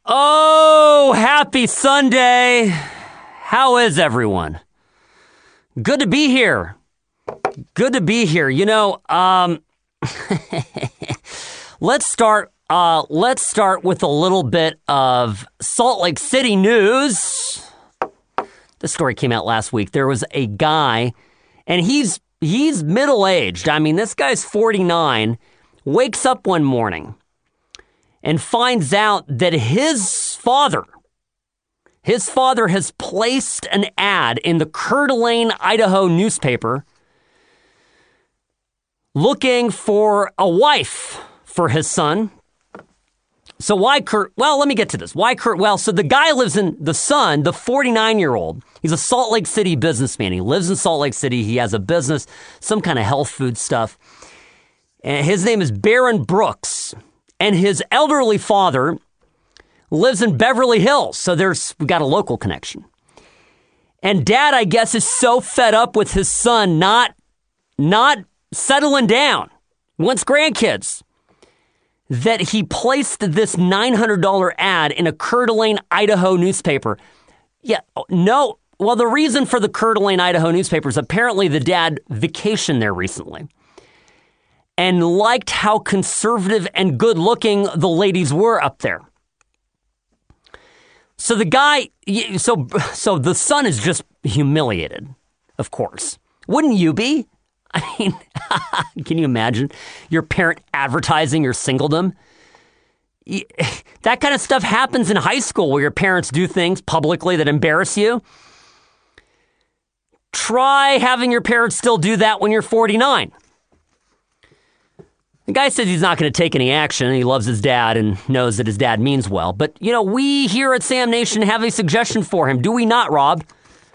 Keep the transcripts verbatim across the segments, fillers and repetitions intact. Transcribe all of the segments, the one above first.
Oh, happy Sunday. How is everyone? Good to be here. Good to be here. You know, um, let's start, uh, let's start with a little bit of Salt Lake City news. This story came out last week. There was a guy, and he's, he's middle-aged. I mean, this guy's forty-nine, wakes up one morning and finds out that his father, his father has placed an ad in the Coeur d'Alene, Idaho newspaper looking for a wife for his son. So why Kurt? Well, let me get to this. Why Kurt? Well, so the guy lives in, the son, the forty-nine-year-old, he's a Salt Lake City businessman. He lives in Salt Lake City. He has a business, some kind of health food stuff. And his name is Barron Brooks. And his elderly father lives in Beverly Hills. So there's, we got a local connection. And dad, I guess, is so fed up with his son not, not settling down, wants grandkids, that he placed this nine hundred dollars ad in a Coeur d'Alene, Idaho newspaper. Yeah, no. Well, the reason for the Coeur d'Alene, Idaho newspaper is apparently the dad vacationed there recently and liked how conservative and good-looking the ladies were up there. So the guy, so so the son is just humiliated, of course. Wouldn't you be? I mean, can you imagine your parent advertising your singledom? That kind of stuff happens in high school where your parents do things publicly that embarrass you. Try having your parents still do that when you're forty-nine. The guy says he's not going to take any action. He loves his dad and knows that his dad means well. But, you know, we here at Sam Nation have a suggestion for him. Do we not, Rob?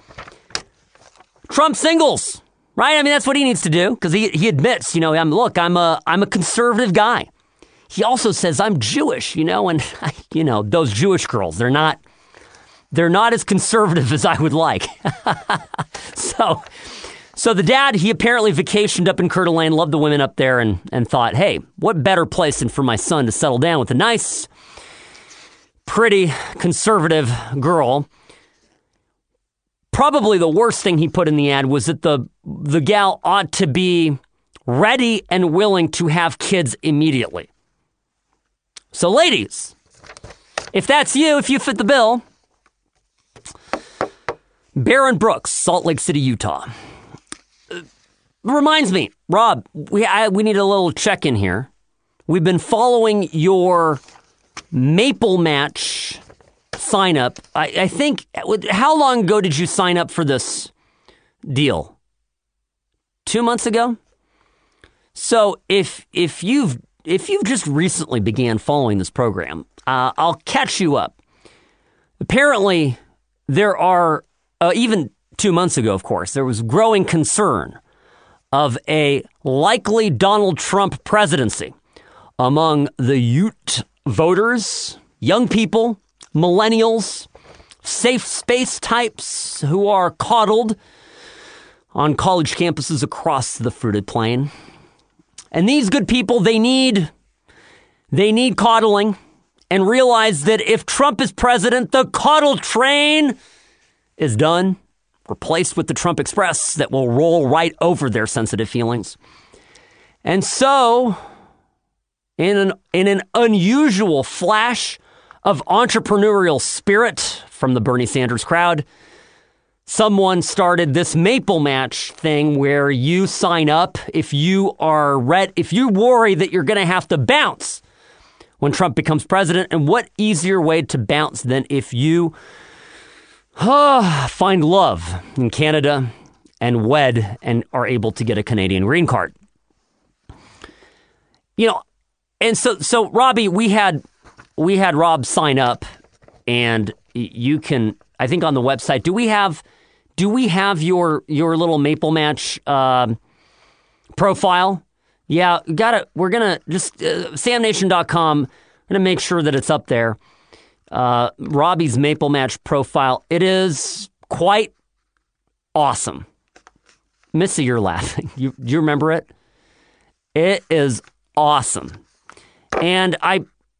Trump singles, right? I mean, that's what he needs to do because he, he admits, you know, I'm look, I'm a I'm a conservative guy. He also says I'm Jewish, you know, and, you know, those Jewish girls, they're not, they're not as conservative as I would like. so... So the dad, he apparently vacationed up in Coeur d'Alene, loved the women up there, and, and thought, hey, what better place than for my son to settle down with a nice, pretty, conservative girl. Probably the worst thing he put in the ad was that the the gal ought to be ready and willing to have kids immediately. So ladies, if that's you, if you fit the bill, Barron Brooks, Salt Lake City, Utah. Reminds me, Rob, we I, we need a little check-in here. We've been following your Maple Match sign-up. I, I think, how long ago did you sign up for this deal? Two months ago? So if if you've if you've just recently began following this program, uh, I'll catch you up. Apparently, there are, uh, even two months ago, of course, there was growing concern of a likely Donald Trump presidency among the Ute voters, young people, millennials, safe space types who are coddled on college campuses across the fruited plain. And these good people, they need, they need coddling and realize that if Trump is president, the coddle train is done. Replaced with the Trump Express that will roll right over their sensitive feelings. And so, in an, in an unusual flash of entrepreneurial spirit from the Bernie Sanders crowd, someone started this Maple Match thing where you sign up if you are red, if you worry that you're going to have to bounce when Trump becomes president. And what easier way to bounce than if you Uh, find love in Canada and wed and are able to get a Canadian green card. You know, and so so Robbie, we had we had Rob sign up, and you can, I think on the website, do we have do we have your your little Maple Match uh, profile? Yeah, got it. We're gonna just uh, sam nation dot com. I'm gonna make sure that it's up there. Uh, Robbie's Maple Match profile. It is quite awesome. Missy, you're laughing. You you remember it? It is awesome. And I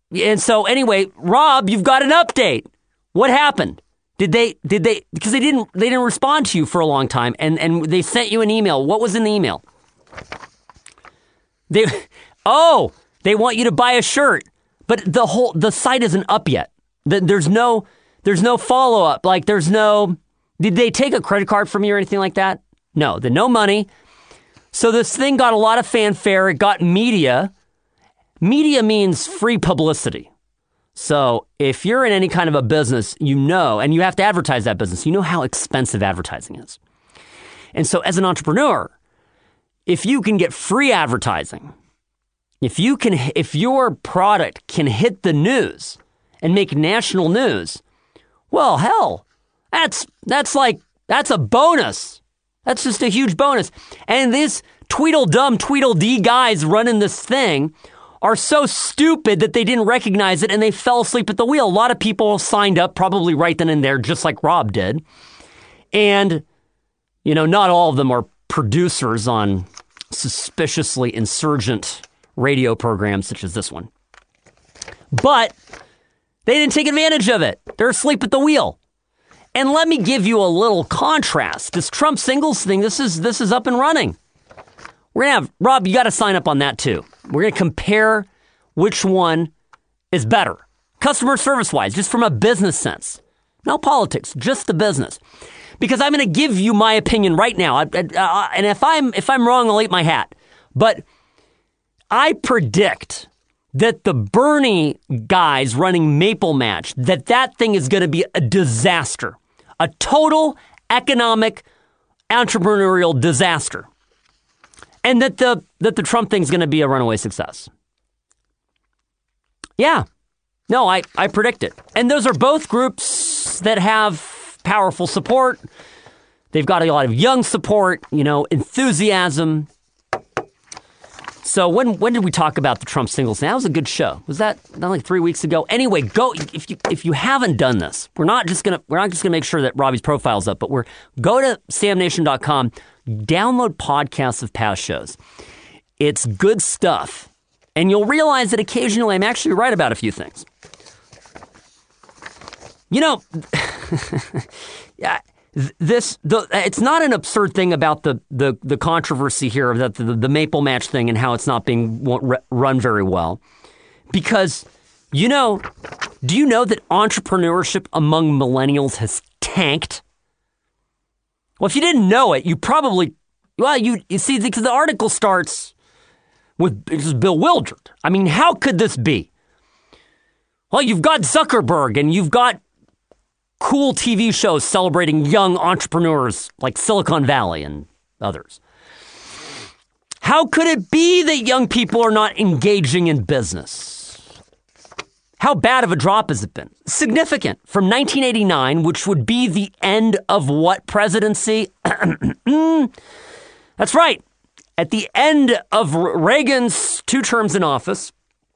and so anyway, Rob, you've got an update. What happened? Did they, did they, because they didn't, they didn't respond to you for a long time, and, and they sent you an email. What was in the email? They, oh, they want you to buy a shirt, but the whole, the site isn't up yet. There's no, there's no follow up. Like there's no, did they take a credit card from you or anything like that? No, the no money. So this thing got a lot of fanfare. It got media. Media means free publicity. So if you're in any kind of a business, you know, and you have to advertise that business, you know how expensive advertising is. And so as an entrepreneur, if you can get free advertising, if you can, if your product can hit the news and make national news, well, hell, that's, that's like, that's a bonus. That's just a huge bonus. And these Tweedledum, Tweedledee guys running this thing are so stupid that they didn't recognize it and they fell asleep at the wheel. A lot of people signed up probably right then and there, just like Rob did. And, you know, not all of them are producers on suspiciously insurgent radio programs such as this one. But they didn't take advantage of it. They're asleep at the wheel. And let me give you a little contrast. This Trump singles thing, this is this is up and running. We're going to have, Rob, you got to sign up on that too. We're going to compare which one is better. Customer service-wise, just from a business sense. No politics, just the business. Because I'm going to give you my opinion right now. I, I, and if I'm if I'm wrong, I'll eat my hat. But I predict that the Bernie guys running Maple Match, that that thing is going to be a disaster. A total economic, entrepreneurial disaster. And that the that the Trump thing's going to be a runaway success. Yeah. No, I, I predict it. And those are both groups that have powerful support. They've got a lot of young support, you know, enthusiasm. So when when did we talk about the Trump singles? That was a good show. Was that not like three weeks ago? Anyway, go if you if you haven't done this, we're not just gonna we're not just gonna make sure that Robbie's profile's up, but we're go to sam nation dot com, download podcasts of past shows. It's good stuff, and you'll realize that occasionally I'm actually right about a few things. You know, yeah. This the it's not an absurd thing about the the, the controversy here of that the, the Maple Match thing and how it's not being run very well, because you know, do you know that entrepreneurship among millennials has tanked? Well, if you didn't know it, you probably well you you see because the article starts with just bewildered. I mean, how could this be? Well, you've got Zuckerberg and you've got cool T V shows celebrating young entrepreneurs like Silicon Valley and others. How could it be that young people are not engaging in business? How bad of a drop has it been? Significant. From nineteen eighty-nine, which would be the end of what presidency? That's right. At the end of Reagan's two terms in office,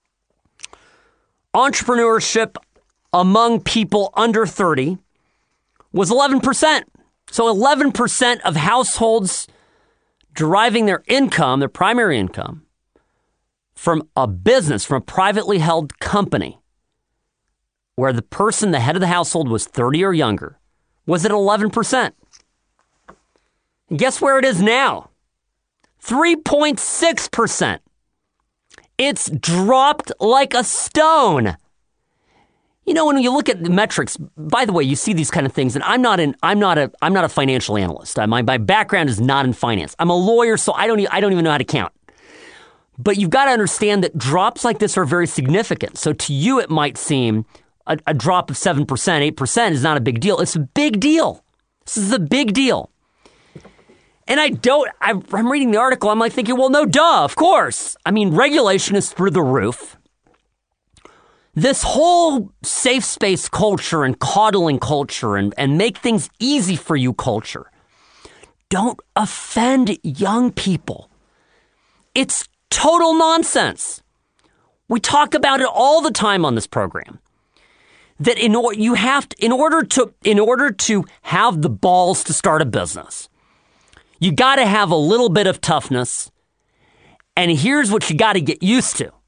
entrepreneurship among people under thirty was eleven percent. So eleven percent of households deriving their income, their primary income, from a business, from a privately held company, where the person, the head of the household, was thirty or younger, was at eleven percent. And guess where it is now? three point six percent. It's dropped like a stone. You know, when you look at the metrics, by the way, you see these kind of things, and I'm not an, I'm not a, I'm not a financial analyst. I, my, my background is not in finance. I'm a lawyer, so I don't, I don't even know how to count. But you've got to understand that drops like this are very significant. So to you, it might seem a, a drop of seven percent, eight percent is not a big deal. It's a big deal. This is a big deal. And I don't, I, I'm reading the article, I'm like thinking, well, no, duh, of course. I mean, regulation is through the roof. This whole safe space culture and coddling culture and, and make things easy for you culture, don't offend young people. It's total nonsense. We talk about it all the time on this program. That in or, you have to, in order to in order to have the balls to start a business, you got to have a little bit of toughness. And here's what you got to get used to.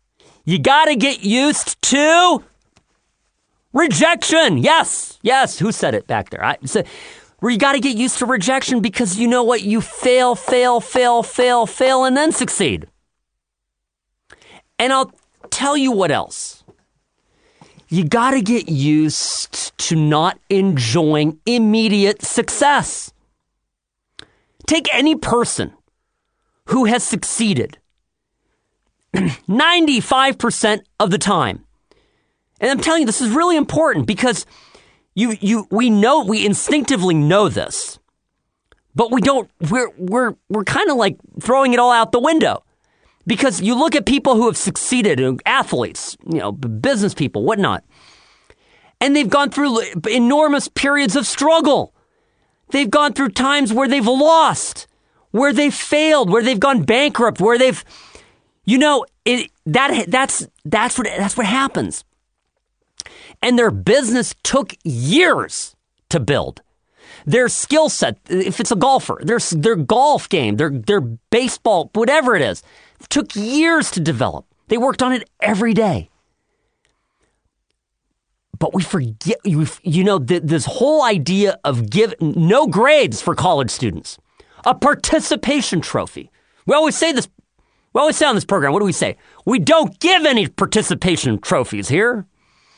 You got to get used to rejection. Yes, yes. Who said it back there? I said, where you got to get used to rejection because you know what? You fail, fail, fail, fail, fail, and then succeed. And I'll tell you what else. You got to get used to not enjoying immediate success. Take any person who has succeeded ninety-five percent of the time. And I'm telling you, this is really important because you, you, we know, we instinctively know this, but we don't, we're, we're, we're kind of like throwing it all out the window because you look at people who have succeeded, athletes, you know, business people, whatnot, and they've gone through enormous periods of struggle. They've gone through times where they've lost, where they've failed, where they've gone bankrupt, where they've, you know, it, that that's that's what that's what happens. And their business took years to build. Their skill set, if it's a golfer, their their golf game, their their baseball, whatever it is, took years to develop. They worked on it every day. But we forget, you know, this whole idea of give no grades for college students, a participation trophy. We always say this. We always say on this program, what do we say? We don't give any participation trophies here.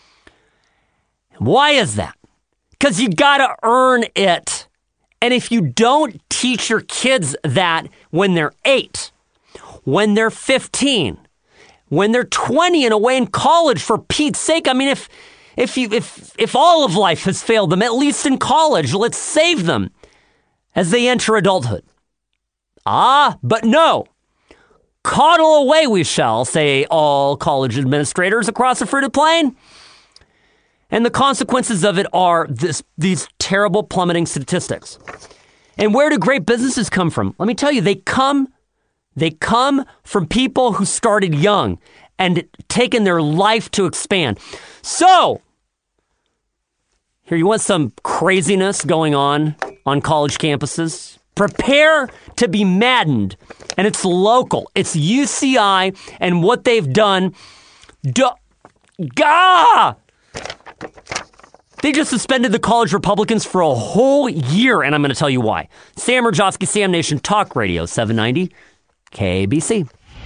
Why is that? Because you got to earn it. And if you don't teach your kids that when they're eight, when they're fifteen, when they're twenty and away in college, for Pete's sake, I mean, if if you if if all of life has failed them, at least in college, let's save them as they enter adulthood. Ah, but no. Coddle away we shall, say all college administrators across the fruited plain. And the consequences of it are this, these terrible plummeting statistics. And where do great businesses come from? Let me tell you, they come, they come from people who started young and taken their life to expand. So, here, you want some craziness going on on college campuses? Prepare to be maddened. And it's local. It's U C I and what they've done. Duh. Gah! They just suspended the college Republicans for a whole year, and I'm going to tell you why. Sam Rajovsky, Sam Nation Talk Radio, seven ninety K A B C.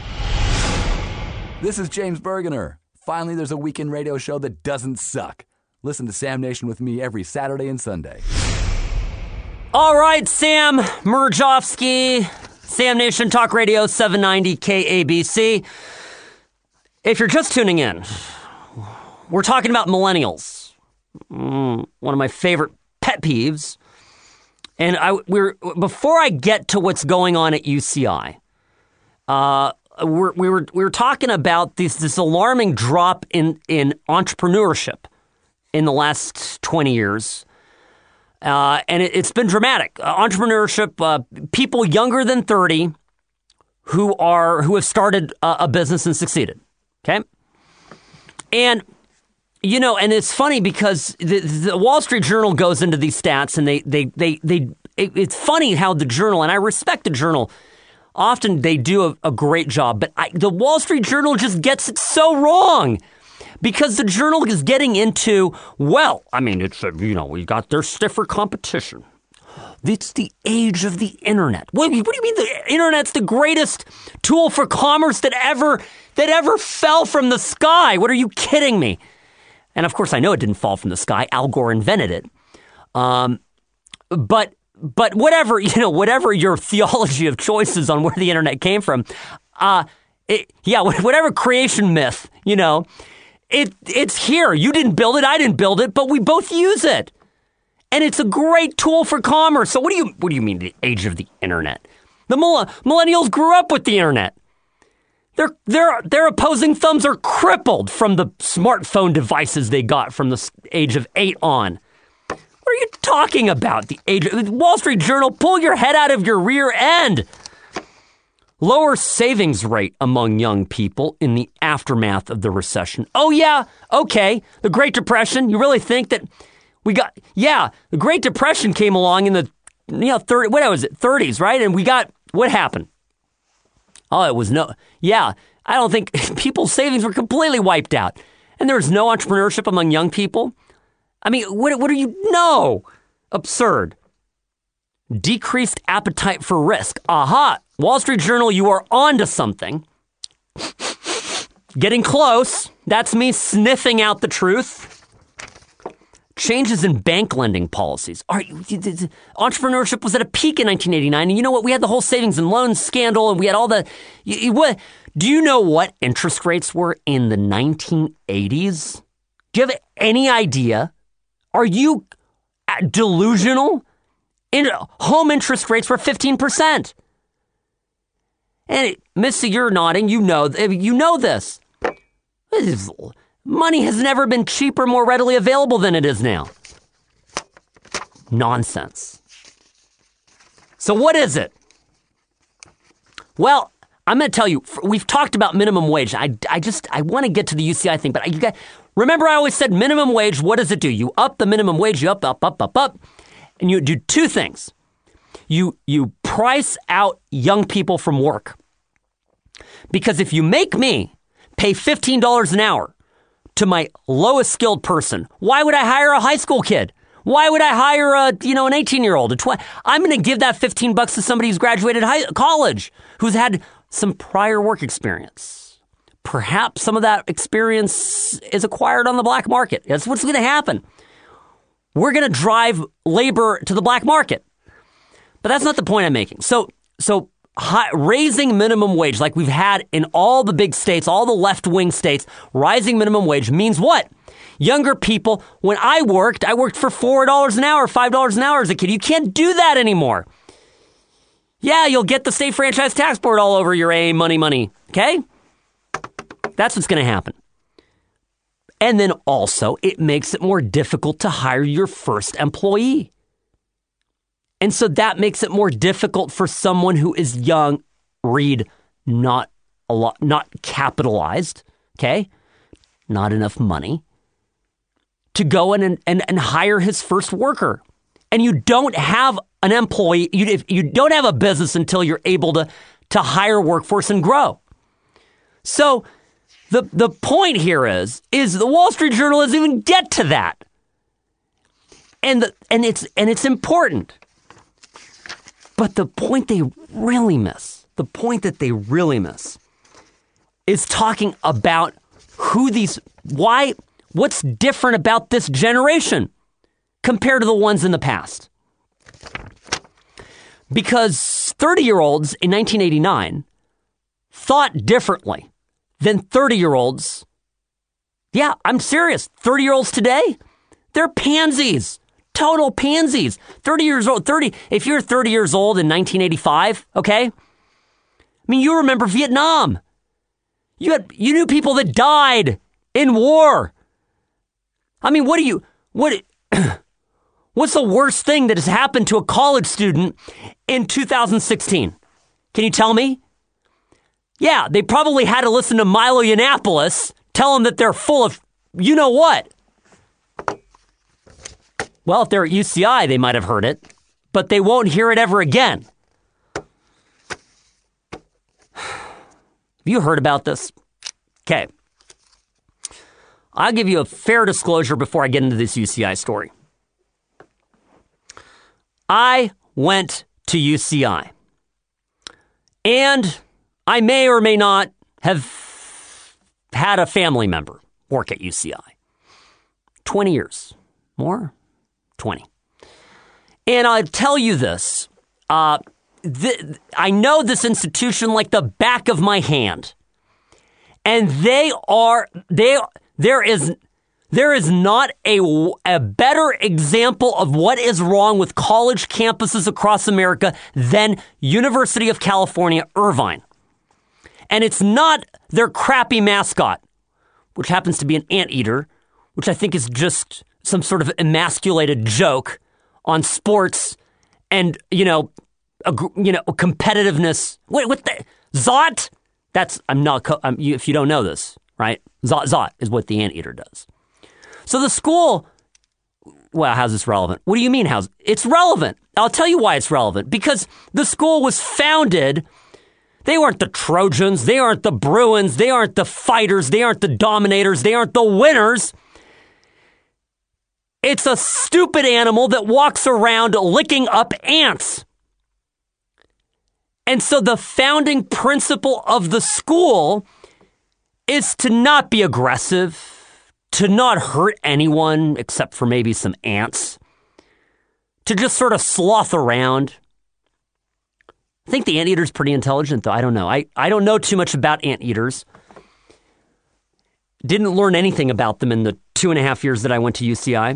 This is James Bergener. Finally, there's a weekend radio show that doesn't suck. Listen to Sam Nation with me every Saturday and Sunday. All right, Sam Murjovsky, Sam Nation Talk Radio, seven ninety K A B C. If you're just tuning in, we're talking about millennials. Mm, one of my favorite pet peeves. And I we're before I get to what's going on at U C I, uh, we're, we were we were talking about this this alarming drop in in entrepreneurship in the last twenty years. Uh, and it, it's been dramatic. Uh, entrepreneurship, uh, people younger than thirty who are who have started a, a business and succeeded. Okay, and you know, and it's funny because the, the Wall Street Journal goes into these stats, and they they they they. It, it's funny how the Journal, and I respect the Journal. Often they do a, a great job, but I, the Wall Street Journal just gets it so wrong. Because the Journal is getting into, well, I mean, it's, uh, you know, we got their stiffer competition. It's the age of the internet. What, what do you mean the internet's the greatest tool for commerce that ever, that ever fell from the sky? What are you kidding me? And of course, I know it didn't fall from the sky. Al Gore invented it. Um, but, but whatever, you know, whatever your theology of choice is on where the internet came from, uh, it, yeah, whatever creation myth, you know, It it's here. You didn't build it. I didn't build it, but we both use it, and it's a great tool for commerce. So what do you what do you mean the age of the internet? The millennials grew up with the internet. Their their their opposing thumbs are crippled from the smartphone devices they got from the age of eight on. What are you talking about? The age of Wall Street Journal? Pull your head out of your rear end. Lower savings rate among young people in the aftermath of the recession. Oh, yeah, okay. The Great Depression, you really think that we got, yeah, the Great Depression came along in the, you know, thirty, what was it, thirties, right? And we got, what happened? Oh, it was no, yeah, I don't think people's savings were completely wiped out. And there was no entrepreneurship among young people. I mean, what, what are you? No. Absurd. Decreased appetite for risk. Aha. Wall Street Journal, you are onto something. Getting close. That's me sniffing out the truth. Changes in bank lending policies. All right, entrepreneurship was at a peak in nineteen eighty-nine. And you know what? We had the whole savings and loans scandal, and we had all the... You, you, what, do you know what interest rates were in the nineteen eighties? Do you have any idea? Are you delusional? In, home interest rates were fifteen percent. And Missy, you're nodding. You know, you know this. Money has never been cheaper, more readily available than it is now. Nonsense. So what is it? Well, I'm going to tell you, we've talked about minimum wage. I, I just, I want to get to the U C I thing, but I, you got, remember I always said minimum wage, what does it do? You up the minimum wage, you up, up, up, up, up, and you do two things. You, you price out young people from work. Because if you make me pay fifteen dollars an hour to my lowest skilled person, why would I hire a high school kid? Why would I hire a, you know, an eighteen-year-old? A twenty? I'm going to give that fifteen bucks to somebody who's graduated high college, who's had some prior work experience. Perhaps some of that experience is acquired on the black market. That's what's going to happen. We're going to drive labor to the black market. But that's not the point I'm making. So, so high, raising minimum wage like we've had in all the big states, all the left-wing states, rising minimum wage means what? Younger people, when I worked, I worked for four dollars an hour, five dollars an hour as a kid. You can't do that anymore. Yeah, you'll get the state franchise tax board all over your A money money, okay? That's what's going to happen. And then also, it makes it more difficult to hire your first employee. And so that makes it more difficult for someone who is young, read, not a lot, not capitalized, okay? Not enough money, to go in and, and, and hire his first worker. And you don't have an employee, you, if you don't have a business until you're able to, to hire workforce and grow. So the the point here is, is the Wall Street Journal doesn't even get to that. And the, and it's and it's important. But the point they really miss, the point that they really miss, is talking about who these, why, what's different about this generation compared to the ones in the past. Because thirty-year-olds in nineteen eighty-nine thought differently than thirty-year-olds. Yeah, I'm serious. thirty-year-olds today, they're pansies. Total pansies. thirty years old, thirty, if you're thirty years old in nineteen eighty-five, okay? I mean, you remember Vietnam. You had, you knew people that died in war. I mean, what do you, what, what's the worst thing that has happened to a college student in two thousand sixteen? Can you tell me? Yeah, they probably had to listen to Milo Yiannopoulos tell them that they're full of you know what. Well, if they're at U C I, they might have heard it, but they won't hear it ever again. Have you heard about this? Okay. I'll give you a fair disclosure before I get into this U C I story. I went to U C I, and I may or may not have had a family member work at U C I. twenty years. More? twenty. And I'll tell you this. Uh, th- I know this institution like the back of my hand. And they are, they, there is, there is not a, a better example of what is wrong with college campuses across America than University of California, Irvine. And it's not their crappy mascot, which happens to be an anteater, which I think is just some sort of emasculated joke on sports and, you know, a, you know, competitiveness. Wait, what the, Zot? That's, I'm not, I'm, you, if you don't know this, right? Zot, Zot is what the anteater does. So the school, well, how's this relevant? What do you mean, how's, it's relevant. I'll tell you why it's relevant. Because the school was founded They weren't the Trojans. They aren't the Bruins. They aren't the fighters. They aren't the dominators. They aren't the winners. It's a stupid animal that walks around licking up ants. And so the founding principle of the school is to not be aggressive, to not hurt anyone except for maybe some ants, to just sort of sloth around. I think the anteater's pretty intelligent, though. I don't know. I, I don't know too much about anteaters. Didn't learn anything about them in the two and a half years that I went to U C I.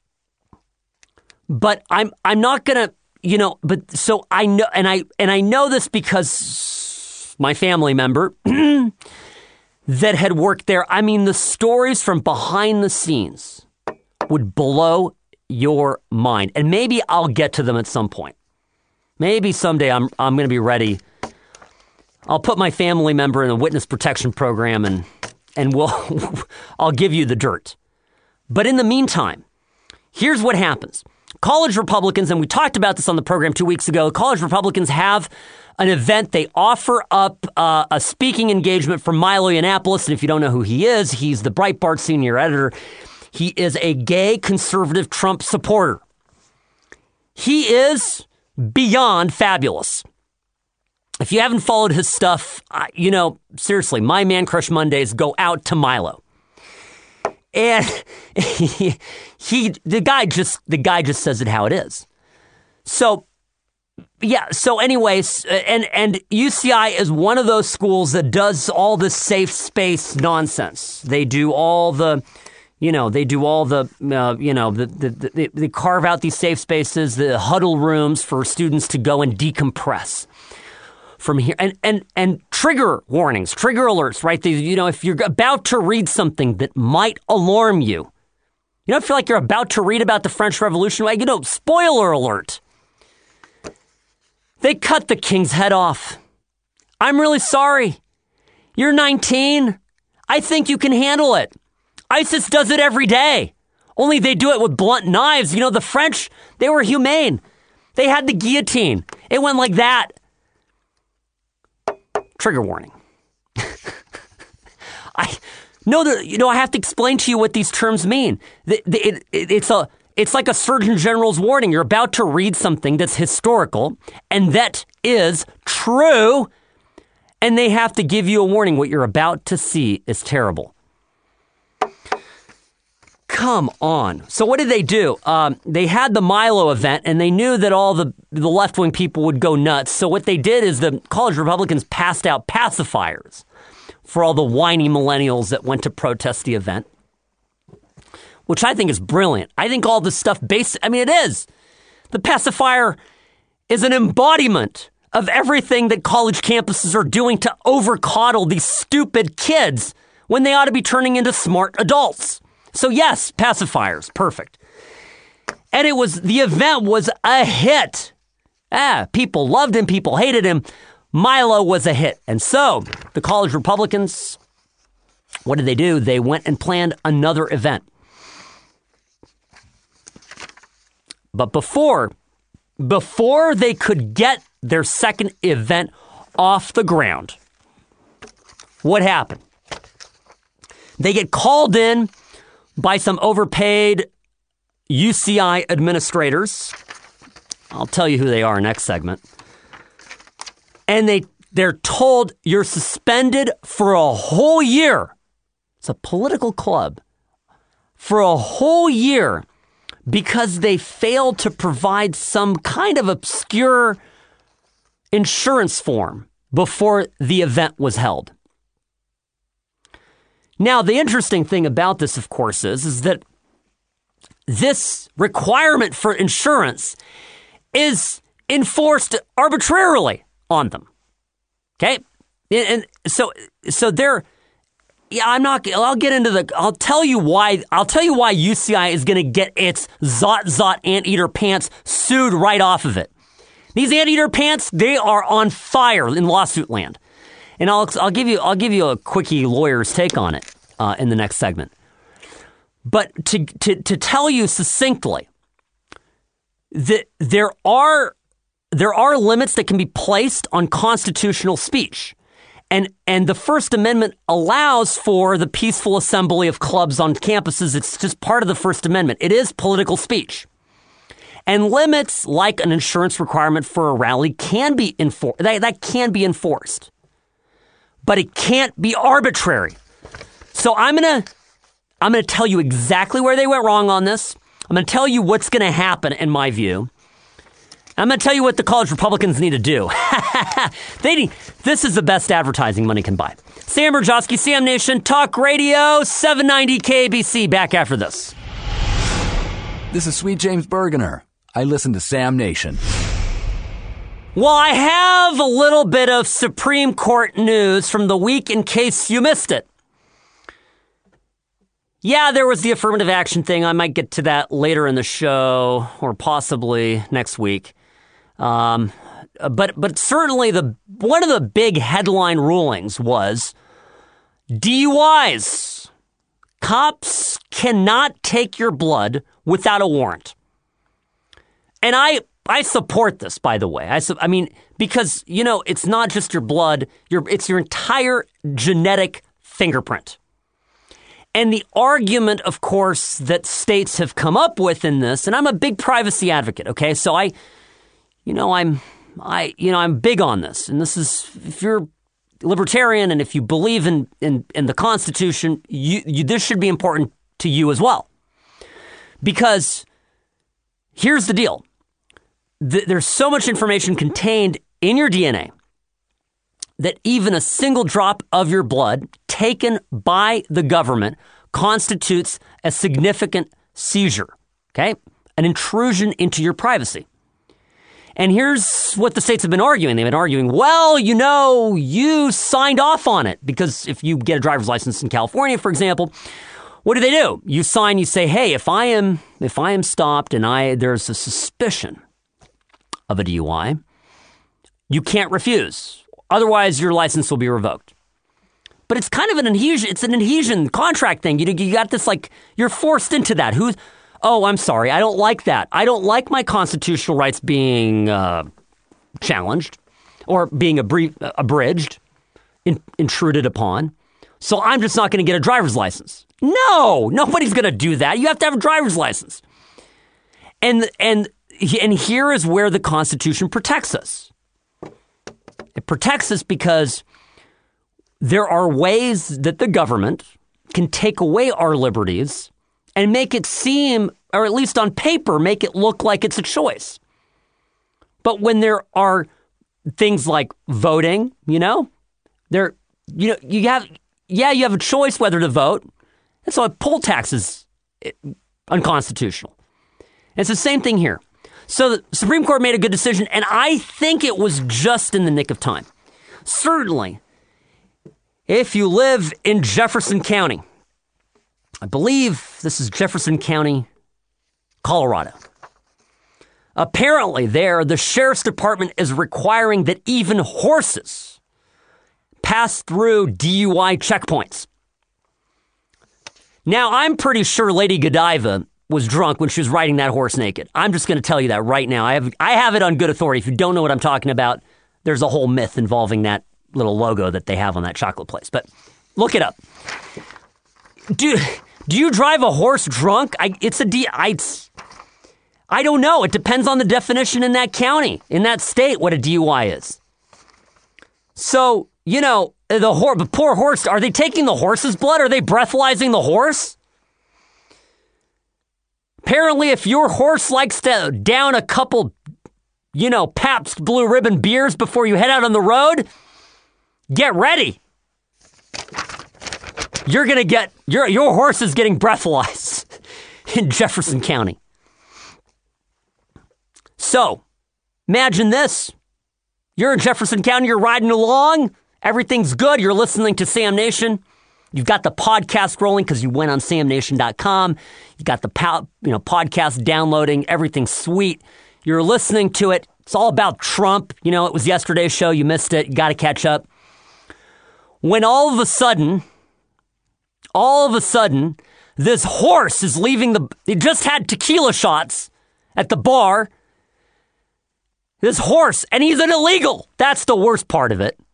But I'm I'm not gonna, you know, but so I know, and I and I know this because my family member that had worked there. I mean, the stories from behind the scenes would blow your mind, and maybe I'll get to them at some point. Maybe someday I'm I'm gonna be ready. I'll put my family member in a witness protection program, and and we'll I'll give you the dirt. But in the meantime, here's what happens. College Republicans, and we talked about this on the program two weeks ago, college Republicans have an event. They offer up uh, a speaking engagement from Milo Yiannopoulos. And if you don't know who he is, he's the Breitbart senior editor. He is a gay conservative Trump supporter. He is beyond fabulous. If you haven't followed his stuff, uh, you know, seriously, my Man Crush Mondays go out to Milo. And he, he, the guy just, the guy just says it how it is. So, yeah. So, anyways, and and U C I is one of those schools that does all the safe space nonsense. They do all the, you know, they do all the, uh, you know, the, the, the they carve out these safe spaces, the huddle rooms for students to go and decompress. From here, and, and, and trigger warnings, trigger alerts, right? They, you know, if you're about to read something that might alarm you, you don't feel like you're about to read about the French Revolution, like, you know, spoiler alert. They cut the king's head off. I'm really sorry. You're nineteen. I think you can handle it. ISIS does it every day. Only they do it with blunt knives. You know, the French, they were humane. They had the guillotine. It went like that. Trigger warning. I know that, you know, I have to explain to you what these terms mean. The, the, it, it, it's a, it's like a Surgeon General's warning. You're about to read something that's historical and that is true, and they have to give you a warning. What you're about to see is terrible. Come on. So what did they do? Um, they had the Milo event, and they knew that all the, the left-wing people would go nuts. So what they did is the college Republicans passed out pacifiers for all the whiny millennials that went to protest the event, which I think is brilliant. I think all this stuff based, I mean, it is. The pacifier is an embodiment of everything that college campuses are doing to over-coddle these stupid kids when they ought to be turning into smart adults. So yes, pacifiers, perfect. And it was, the event was a hit. Ah, people loved him, people hated him. Milo was a hit. And so the college Republicans, what did they do? They went and planned another event. But before, before they could get their second event off the ground, what happened? They get called in by some overpaid U C I administrators. I'll tell you who they are next segment. And they, they're told you're suspended for a whole year. It's a political club. For a whole year because they failed to provide some kind of obscure insurance form before the event was held. Now, the interesting thing about this, of course, is, is that this requirement for insurance is enforced arbitrarily on them. Okay? And so, so they're, yeah, I'm not, I'll get into the, I'll tell you why, I'll tell you why U C I is going to get its Zot Zot Anteater Pants sued right off of it. These Anteater Pants, they are on fire in lawsuit land. And I'll I'll give you I'll give you a quickie lawyer's take on it uh, in the next segment. But to to to tell you succinctly that there are there are limits that can be placed on constitutional speech. And and the First Amendment allows for the peaceful assembly of clubs on campuses. It's just part of the First Amendment. It is political speech. And limits like an insurance requirement for a rally can be enforced. That, that can be enforced. But it can't be arbitrary. So I'm going to I'm going to tell you exactly where they went wrong on this. I'm going to tell you what's going to happen in my view. I'm going to tell you what the college Republicans need to do. they need, this is the best advertising money can buy. Sam Mirejovsky, Sam Nation, Talk Radio, seven ninety K B C. Back after this. This is Sweet James Bergener. I listen to Sam Nation. Well, I have a little bit of Supreme Court news from the week in case you missed it. Yeah, there was the affirmative action thing. I might get to that later in the show or possibly next week. Um, but but certainly the one of the big headline rulings was D U Is. Cops cannot take your blood without a warrant. And I I support this, by the way. I, su- I mean, because, you know, it's not just your blood. Your, it's your entire genetic fingerprint. And the argument, of course, that states have come up with in this, and I'm a big privacy advocate, okay? So I, you know, I'm, I, you know, I'm big on this. And this is, if you're libertarian and if you believe in, in, in the Constitution, you, you, this should be important to you as well. Because here's the deal. The, there's so much information contained in your D N A that even a single drop of your blood taken by the government constitutes a significant seizure, okay? An intrusion into your privacy. And here's what the states have been arguing. They've been arguing, well, you know, you signed off on it. Because if you get a driver's license in California, for example, what do they do? You sign, you say, hey, if I am if I am stopped and I there's a suspicion of a D U I, you can't refuse. Otherwise, your license will be revoked. But it's kind of an adhesion. It's an adhesion contract thing. You, you got this, like, you're forced into that. Who's, oh, I'm sorry. I don't like that. I don't like my constitutional rights being uh, challenged or being abri- abridged, in, intruded upon. So I'm just not going to get a driver's license. No, nobody's going to do that. You have to have a driver's license. And, and, and here is where the Constitution protects us. It protects us because there are ways that the government can take away our liberties and make it seem, or at least on paper, make it look like it's a choice. But when there are things like voting, you know, there, you know, you have, yeah, you have a choice whether to vote. And so a poll tax is unconstitutional. And it's the same thing here. So the Supreme Court made a good decision, and I think it was just in the nick of time. Certainly, if you live in Jefferson County, I believe this is Jefferson County, Colorado. Apparently there, the sheriff's department is requiring that even horses pass through D U I checkpoints. Now, I'm pretty sure Lady Godiva was drunk when she was riding that horse naked. I'm just going to tell you that right now. I have I have it on good authority. If you don't know what I'm talking about, there's a whole myth involving that little logo that they have on that chocolate place. But look it up. Do, do you drive a horse drunk? I, it's a D... I, it's, I don't know. It depends on the definition in that county, in that state, what a D U I is. So, you know, the, hor- the poor horse, are they taking the horse's blood? Are they breathalyzing the horse? Apparently, if your horse likes to down a couple, you know, Pabst Blue Ribbon beers before you head out on the road, get ready. You're going to get, your your horse is getting breathalyzed in Jefferson County. So, imagine this. You're in Jefferson County, you're riding along, everything's good, you're listening to Sam Nation. You've got the podcast rolling because you went on sam nation dot com. You got the po- you know podcast downloading. Everything's sweet. You're listening to it. It's all about Trump. You know, it was yesterday's show. You missed it. You got to catch up. When all of a sudden, all of a sudden, this horse is leaving the... It just had tequila shots at the bar. This horse, and he's an illegal. That's the worst part of it.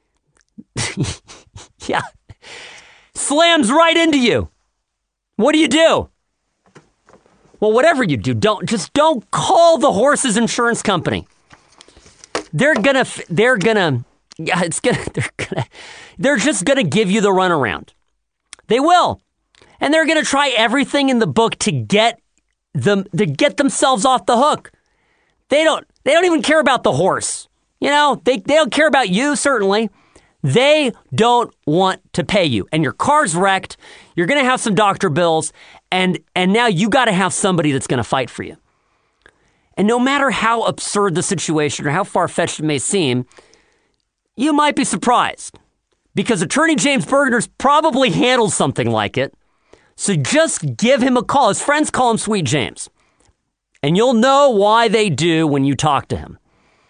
Yeah. Slams right into you. What do you do? Well, whatever you do, don't just don't call the horse's insurance company. They're gonna, they're gonna, yeah, it's gonna, they're gonna, they're just gonna give you the runaround. They will, and they're gonna try everything in the book to get them to get themselves off the hook. They don't, they don't even care about the horse. You know, they they don't care about you certainly. They don't want to pay you, and your car's wrecked. You're gonna have some doctor bills, and and now you got to have somebody that's gonna fight for you. And no matter how absurd the situation or how far-fetched it may seem, you might be surprised because attorney James Bergner's probably handled something like it. So just give him a call. His friends call him Sweet James. And you'll know why they do when you talk to him.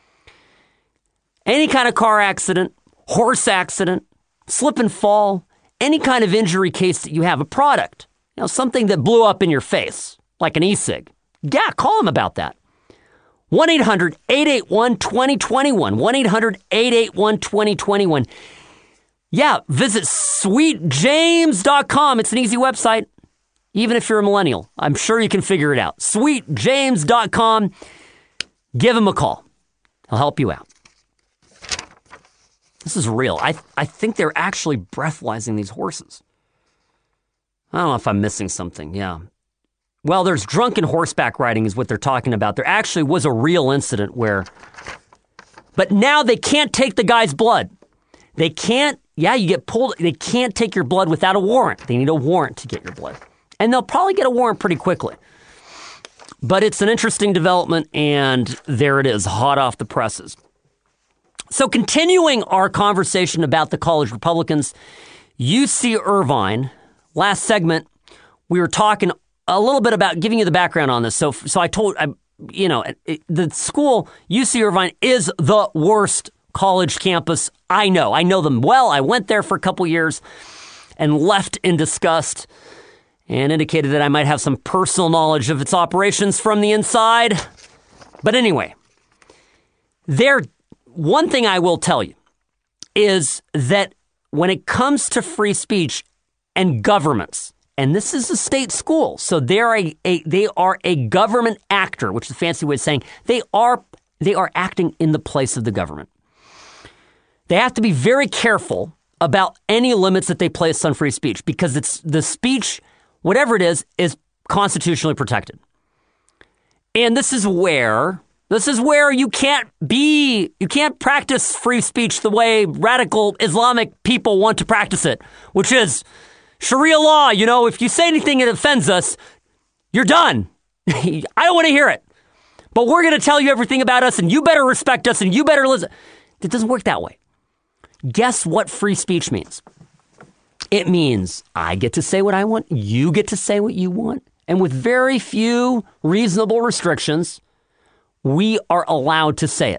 Any kind of car accident, horse accident, slip and fall, any kind of injury case that you have, a product, you know, something that blew up in your face, like an e-cig. Yeah, call him about that. one eight hundred eight eight one two zero two one. one eight hundred eight eight one two zero two one. Yeah, visit sweet james dot com. It's an easy website. Even if you're a millennial, I'm sure you can figure it out. sweet james dot com. Give him a call. He'll help you out. This is real. I I think they're actually breathalyzing these horses. I don't know if I'm missing something. Yeah. Well, there's drunken horseback riding is what they're talking about. There actually was a real incident where, but now they can't take the guy's blood. They can't, yeah, you get pulled. They can't take your blood without a warrant. They need a warrant to get your blood. And they'll probably get a warrant pretty quickly. But it's an interesting development, and there it is, hot off the presses. So continuing our conversation about the college Republicans, U C Irvine, last segment, we were talking a little bit about giving you the background on this. So, so I told, I, you know, it, the school, U C Irvine, is the worst college campus I know. I know them well. I went there for a couple years and left in disgust and indicated that I might have some personal knowledge of its operations from the inside. But anyway, there, one thing I will tell you is that when it comes to free speech and governments, and this is a state school, so they're a, a they are a government actor, which is a fancy way of saying they are they are acting in the place of the government. They have to be very careful about any limits that they place on free speech because it's the speech, whatever it is, is constitutionally protected. And this is where this is where you can't be you can't practice free speech the way radical Islamic people want to practice it, which is Sharia law. You know, if you say anything that offends us, you're done. I don't want to hear it. But we're going to tell you everything about us, and you better respect us, and you better listen. It doesn't work that way. Guess what free speech means? It means I get to say what I want, you get to say what you want, and with very few reasonable restrictions, we are allowed to say it.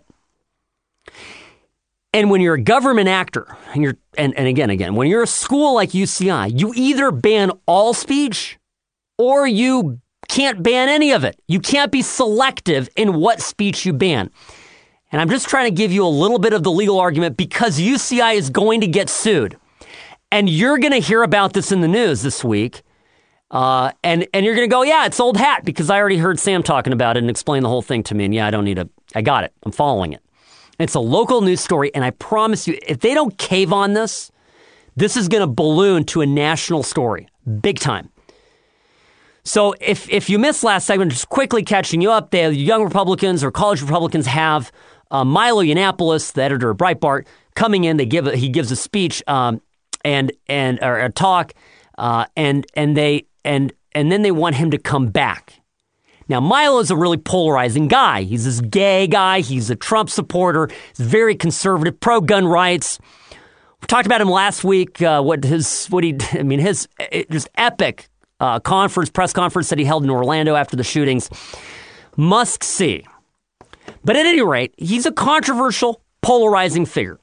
And when you're a government actor, and you're and, and again, again, when you're a school like U C I, you either ban all speech or you can't ban any of it. You can't be selective in what speech you ban. And I'm just trying to give you a little bit of the legal argument because U C I is going to get sued. And you're going to hear about this in the news this week. Uh, and, and you're going to go, yeah, it's old hat because I already heard Sam talking about it and explain the whole thing to me. And yeah, I don't need a, I got it. I'm following it. It's a local news story, and I promise you, if they don't cave on this, this is going to balloon to a national story, big time. So if if you missed last segment, just quickly catching you up, the young Republicans or college Republicans have uh, Milo Yiannopoulos, the editor of Breitbart, coming in. They give a, he gives a speech um, and and or a talk, uh, and and they and and then they want him to come back. Now, Milo is a really polarizing guy. He's this gay guy. He's a Trump supporter. He's very conservative, pro-gun rights. We talked about him last week. Uh, what his, what he, I mean, his it, just epic uh, conference, press conference that he held in Orlando after the shootings. Must see. But at any rate, he's a controversial, polarizing figure.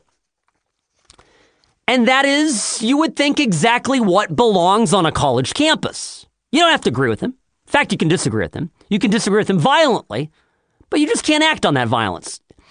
And that is, you would think, exactly what belongs on a college campus. You don't have to agree with him. In fact, you can disagree with him. You can disagree with him violently, but you just can't act on that violence.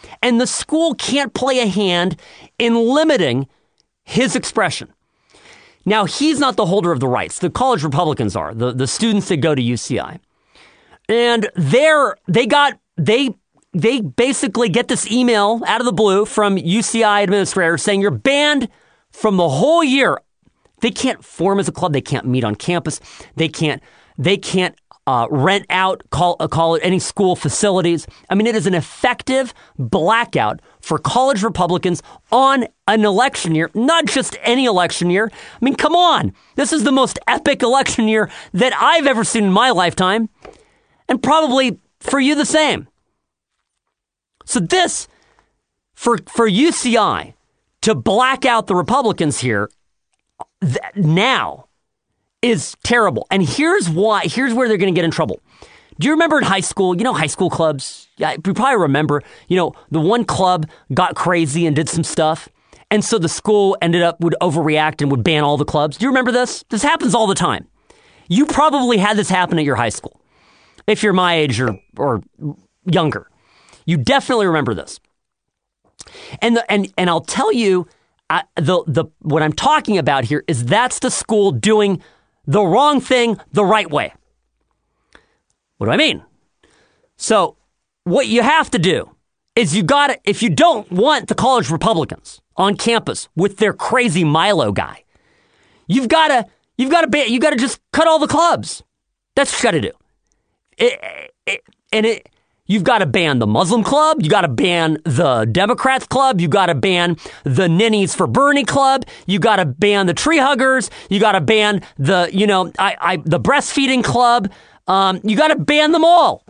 And the school can't play a hand in limiting his expression. Now, he's not the holder of the rights. The college Republicans are, the, the students that go to U C I. And they're, they got, they, they basically get this email out of the blue from U C I administrators saying you're banned from the whole year. They can't form as a club. They can't meet on campus. They can't, they can't uh, rent out, call, uh, call it any school facilities. I mean, it is an effective blackout for college Republicans on an election year, not just any election year. I mean, come on. This is the most epic election year that I've ever seen in my lifetime, and probably for you the same. So this, for, for U C I to black out the Republicans here th- now is terrible. And here's why, here's where they're going to get in trouble. Do you remember in high school, you know, high school clubs? Yeah, you probably remember, you know, the one club got crazy and did some stuff. And so the school ended up, would overreact and would ban all the clubs. Do you remember this? This happens all the time. You probably had this happen at your high school. If you're my age or, or younger, you definitely remember this. And the, and and I'll tell you, I, the the what I'm talking about here is that's the school doing the wrong thing the right way. What do I mean? So what you have to do is you got to, if you don't want the college Republicans on campus with their crazy Milo guy, you've got to you've got to ban, you got to just cut all the clubs. That's what you got to do. It, it, and it. You've got to ban the Muslim club. You got to ban the Democrats club. You got to ban the Ninnies for Bernie club. You got to ban the tree huggers. You got to ban the, you know, I, I, the breastfeeding club. Um, you got to ban them all.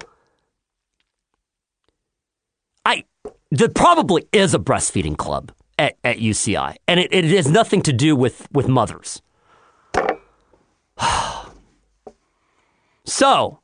I, there probably is a breastfeeding club at, at U C I, and it, it has nothing to do with, with mothers. So,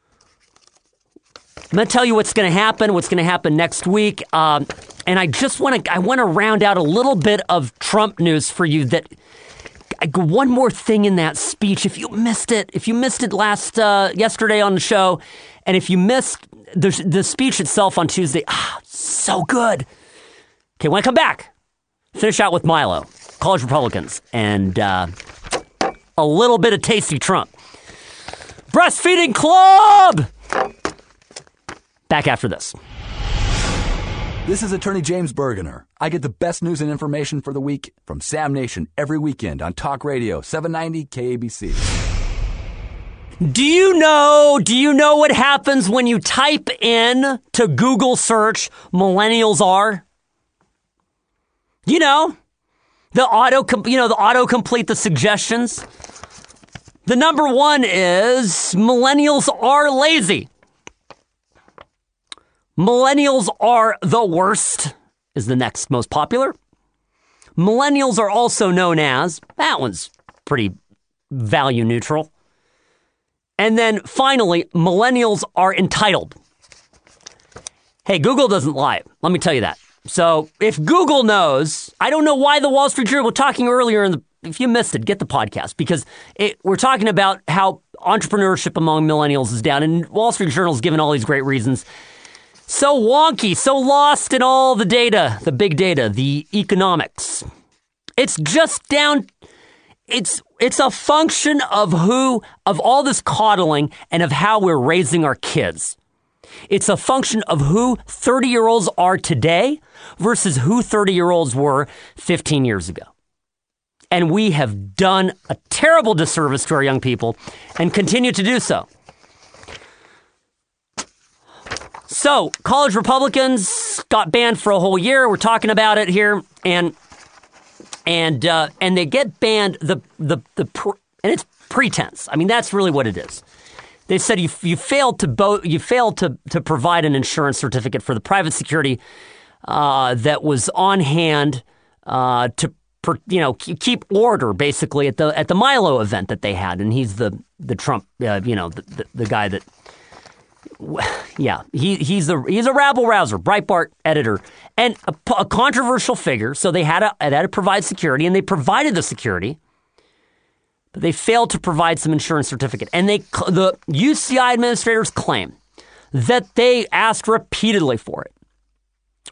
I'm going to tell you what's going to happen, what's going to happen next week. Um, and I just want to I want to round out a little bit of Trump news for you. That one more thing in that speech. If you missed it, if you missed it last uh, yesterday on the show, and if you missed the, the speech itself on Tuesday, ah, so good. Okay, when I come back, finish out with Milo, college Republicans, and uh, a little bit of tasty Trump. Breastfeeding Club! Back after this. This is Attorney James Bergener. I get the best news and information for the week from Sam Nation every weekend on Talk Radio seven ninety K A B C. Do you know, do you know what happens when you type in to Google search millennials are? You know, the auto, you know, the auto-complete the suggestions. The number one is millennials are lazy. Millennials are the worst is the next most popular. Millennials are also known as, that one's pretty value neutral. And then finally, millennials are entitled. Hey, Google doesn't lie. Let me tell you that. So if Google knows, I don't know why the Wall Street Journal, we're talking earlier in the, if you missed it, get the podcast, because it, we're talking about how entrepreneurship among millennials is down, and Wall Street Journal's given all these great reasons. So wonky, so lost in all the data, the big data, the economics. It's just down, it's it's a function of who, of all this coddling and of how we're raising our kids. It's a function of who thirty-year-olds are today versus who thirty-year-olds were fifteen years ago. And we have done a terrible disservice to our young people and continue to do so. So, college Republicans got banned for a whole year. We're talking about it here, and and uh, and they get banned. The the the pre- and it's pretense. I mean, that's really what it is. They said you you failed to bo- you failed to to provide an insurance certificate for the private security uh, that was on hand uh, to per, you know keep order basically at the at the Milo event that they had, and he's the the Trump uh, you know the, the the guy that. Yeah, he he's a he's a rabble rouser, Breitbart editor, and a, a controversial figure. So they had to had to provide security, and they provided the security, but they failed to provide some insurance certificate. And they the U C I administrators claim that they asked repeatedly for it.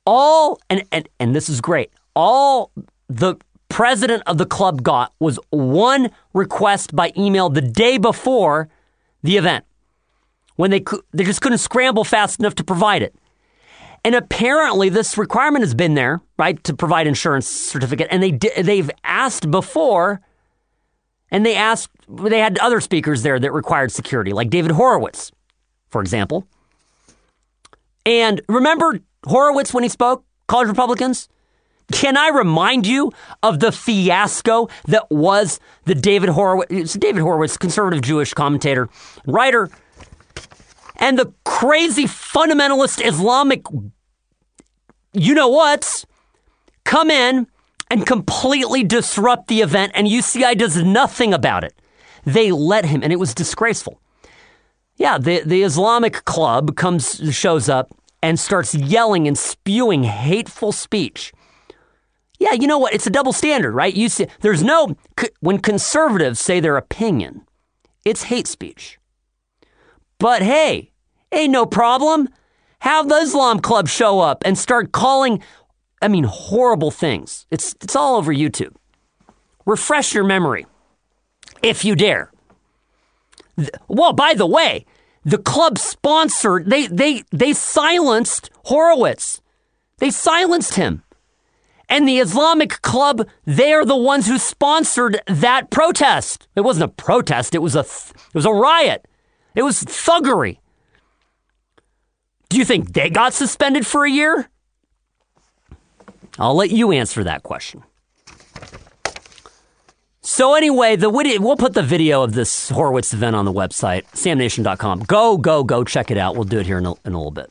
All, and, and, and this is great, all the president of the club got was one request by email the day before the event, when they they just couldn't scramble fast enough to provide it. And apparently this requirement has been there, right, to provide insurance certificate, and they they've asked before, and they asked, they had other speakers there that required security, like David Horowitz, for example. And remember Horowitz when he spoke, college Republicans? Can I remind you of the fiasco that was the David Horowitz, David Horowitz, conservative Jewish commentator, writer, and the crazy fundamentalist Islamic you-know-whats come in and completely disrupt the event, and U C I does nothing about it. They let him, and it was disgraceful. Yeah, the, the Islamic club comes, shows up and starts yelling and spewing hateful speech. Yeah, you know what? It's a double standard, right? You see, there's no, when conservatives say their opinion, it's hate speech. But hey, ain't no problem. Have the Islam Club show up and start calling, I mean, horrible things. It's it's all over YouTube. Refresh your memory, if you dare. Well, by the way, the club sponsored, they they they silenced Horowitz. They silenced him. And the Islamic Club, they're the ones who sponsored that protest. It wasn't a protest, it was a th- it was a riot. It was thuggery. Do you think they got suspended for a year? I'll let you answer that question. So anyway, the we'll put the video of this Horowitz event on the website, sam nation dot com. Go, go, go, check it out. We'll do it here in a, in a little bit.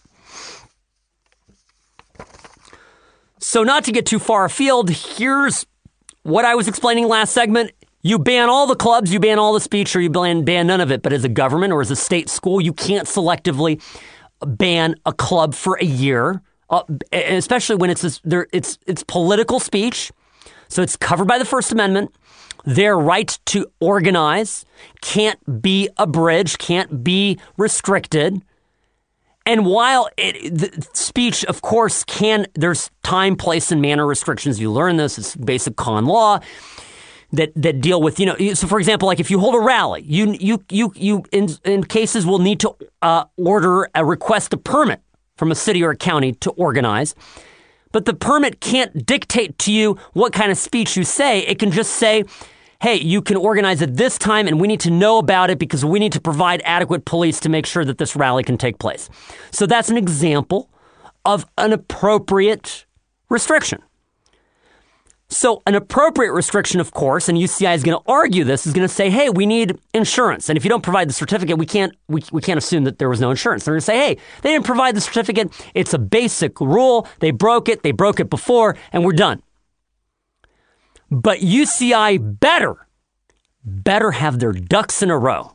So not to get too far afield, here's what I was explaining last segment. You ban all the clubs, you ban all the speech, or you ban, ban none of it. But as a government or as a state school, you can't selectively ban a club for a year, uh, especially when it's this, there, it's it's political speech. So it's covered by the First Amendment. Their right to organize can't be abridged, can't be restricted. And while it, the speech, of course, can, there's time, place, and manner restrictions. You learn this. It's basic con law that that deal with, you know, so for example, like if you hold a rally, you you you you in in cases will need to uh, order a request a permit from a city or a county to organize. But the permit can't dictate to you what kind of speech you say. It can just say, hey, you can organize at this time, and we need to know about it because we need to provide adequate police to make sure that this rally can take place. So that's an example of an appropriate restriction. So an appropriate restriction, of course, and U C I is going to argue this, is going to say, hey, we need insurance. And if you don't provide the certificate, we can't we, we can't assume that there was no insurance. They're going to say, hey, they didn't provide the certificate. It's a basic rule. They broke it. They broke it before, and we're done. But U C I better, better have their ducks in a row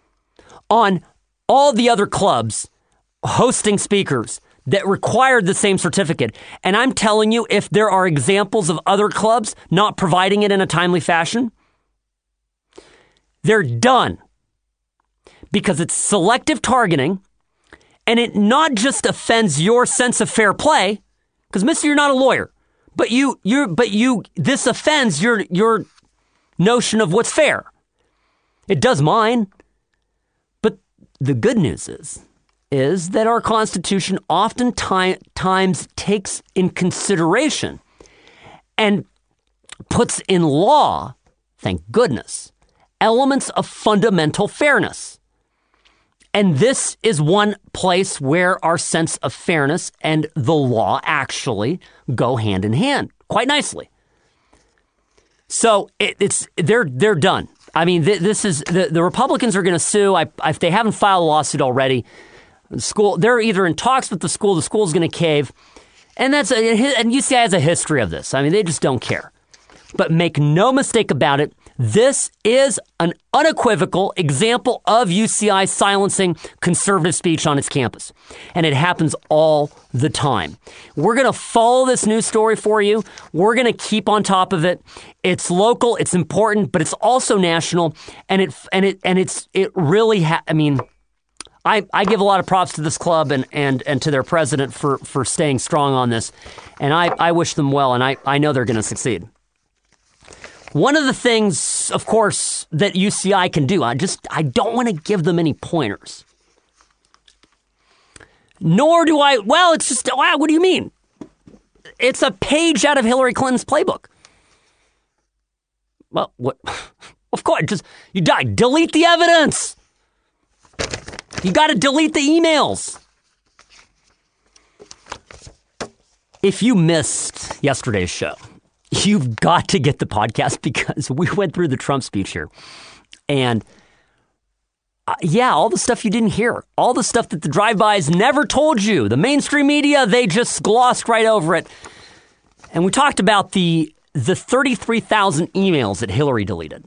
on all the other clubs hosting speakers that required the same certificate. And I'm telling you, if there are examples of other clubs not providing it in a timely fashion, they're done. Because it's selective targeting, and it not just offends your sense of fair play, because mister, you're not a lawyer. But you, you, but you, this offends your, your notion of what's fair. It does mine. But the good news is, is that our Constitution oftentimes takes in consideration and puts in law, thank goodness, elements of fundamental fairness. And this is one place where our sense of fairness and the law actually go hand in hand quite nicely. So it, it's they're they're done. I mean, th- this is the, the Republicans are going to sue. I, if they haven't filed a lawsuit already, the school they're either in talks with the school. The school's going to cave, and that's a, and U C I has a history of this. I mean, they just don't care. But make no mistake about it. This is an unequivocal example of U C I silencing conservative speech on its campus. And it happens all the time. We're going to follow this news story for you. We're going to keep on top of it. It's local, it's important, but it's also national. And it and it and it's it really ha- I mean, I, I give a lot of props to this club and, and, and to their president for, for staying strong on this. And I, I wish them well, and I, I know they're going to succeed. One of the things, of course, that U C I can do, I just I don't want to give them any pointers. Nor do I, well, it's just, wow, what do you mean? It's a page out of Hillary Clinton's playbook. Well, what? Of course, just, you die. Delete the evidence. You got to delete the emails. If you missed yesterday's show, you've got to get the podcast because we went through the Trump speech here. And uh, yeah, all the stuff you didn't hear, all the stuff that the drive-bys never told you, the mainstream media, they just glossed right over it. And we talked about the the thirty-three thousand emails that Hillary deleted.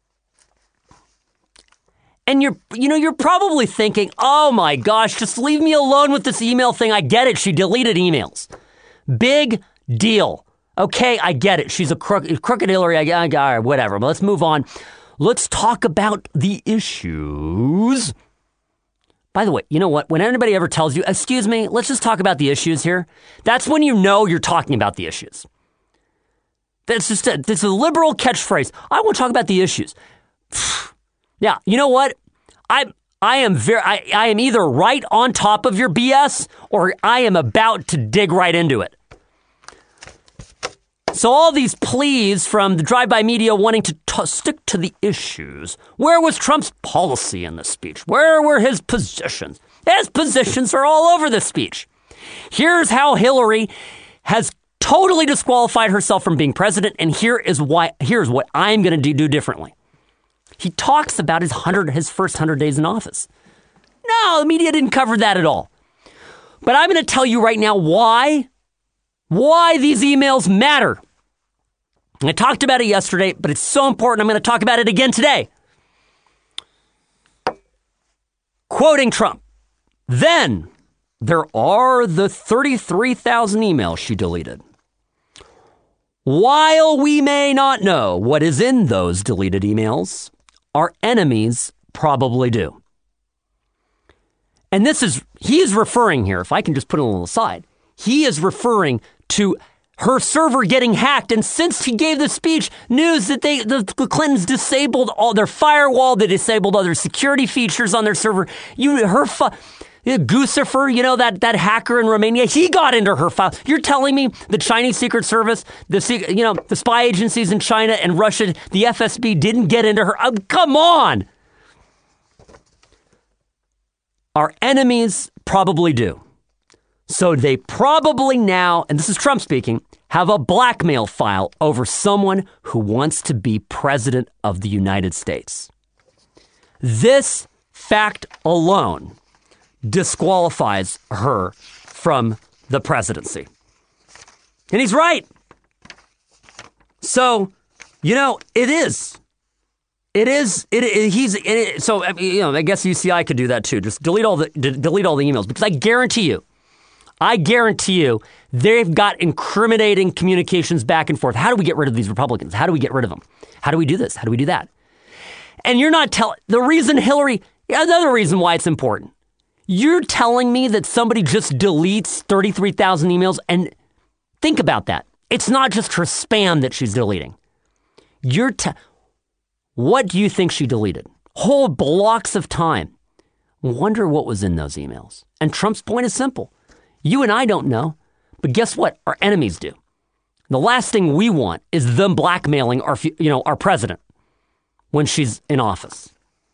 And you're, you know, you're probably thinking, oh my gosh, just leave me alone with this email thing. I get it. She deleted emails. Big deal. Okay, I get it. She's a crook, crooked Hillary. I, I, all right, whatever. But let's move on. Let's talk about the issues. By the way, you know what? When anybody ever tells you, excuse me, let's just talk about the issues here, that's when you know you're talking about the issues. That's just a, that's a liberal catchphrase. I want to talk about the issues. Yeah, you know what? I I am very I, I am either right on top of your B S or I am about to dig right into it. So all these pleas from the drive-by media wanting to t- stick to the issues. Where was Trump's policy in this speech? Where were his positions? His positions are all over this speech. Here's how Hillary has totally disqualified herself from being president, and here is why. Here's what I'm going to do, do differently. He talks about his hundred, his first hundred days in office. No, the media didn't cover that at all. But I'm going to tell you right now why, why these emails matter. I talked about it yesterday, but it's so important. I'm going to talk about it again today. Quoting Trump, then there are the thirty-three thousand emails she deleted. While we may not know what is in those deleted emails, our enemies probably do. And this is, he is referring here, if I can just put it a little aside, he is referring to her server getting hacked. And since he gave the speech, news that they, the, the Clintons disabled all their firewall, they disabled other security features on their server. You, her, fi- Guccifer, you know, that, that hacker in Romania, he got into her file. You're telling me the Chinese Secret Service, the, you know, the spy agencies in China and Russia, the F S B didn't get into her. Oh, come on. Our enemies probably do. So they probably now, and this is Trump speaking, have a blackmail file over someone who wants to be president of the United States. This fact alone disqualifies her from the presidency. And he's right. So, you know, it is. It is. It, it he's. It, so, I mean, you know, I guess U C I could do that too. Just delete all the d- delete all the emails because I guarantee you, I guarantee you, they've got incriminating communications back and forth. How do we get rid of these Republicans? How do we get rid of them? How do we do this? How do we do that? And you're not telling the reason Hillary. Another reason why it's important. You're telling me that somebody just deletes thirty-three thousand emails, and think about that. It's not just her spam that she's deleting. You're te- what do you think she deleted? Whole blocks of time. Wonder what was in those emails. And Trump's point is simple. You and I don't know, but guess what? Our enemies do. The last thing we want is them blackmailing our, you know, our president when she's in office.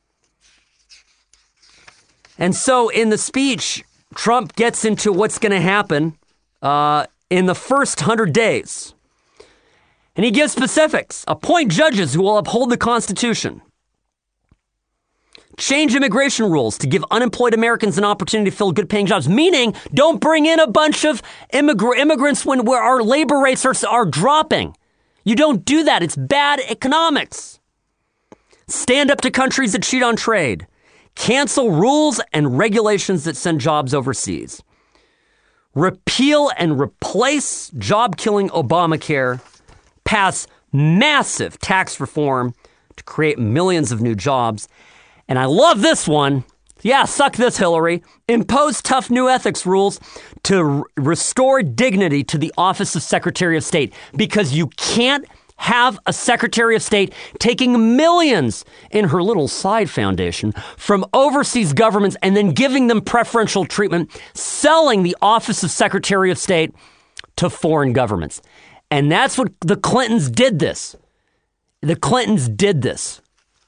And so in the speech, Trump gets into what's going to happen uh, in the first hundred days. And he gives specifics. Appoint judges who will uphold the Constitution. Change immigration rules to give unemployed Americans an opportunity to fill good-paying jobs. Meaning, don't bring in a bunch of immigr- immigrants when where our labor rates are, are dropping. You don't do that. It's bad economics. Stand up to countries that cheat on trade. Cancel rules and regulations that send jobs overseas. Repeal and replace job-killing Obamacare. Pass massive tax reform to create millions of new jobs. And I love this one. Yeah, suck this, Hillary. Impose tough new ethics rules to r- restore dignity to the office of Secretary of State, because you can't have a Secretary of State taking millions in her little side foundation from overseas governments and then giving them preferential treatment, selling the office of Secretary of State to foreign governments. And that's what the Clintons did this. The Clintons did this.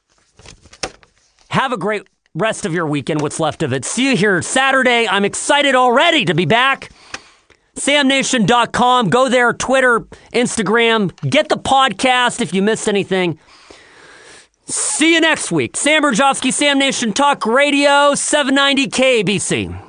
Have a great rest of your weekend, what's left of it. See you here Saturday. I'm excited already to be back. sam nation dot com. Go there, Twitter, Instagram. Get the podcast if you missed anything. See you next week. Sam Berjovsky, Sam Nation Talk Radio, seven ninety K A B C.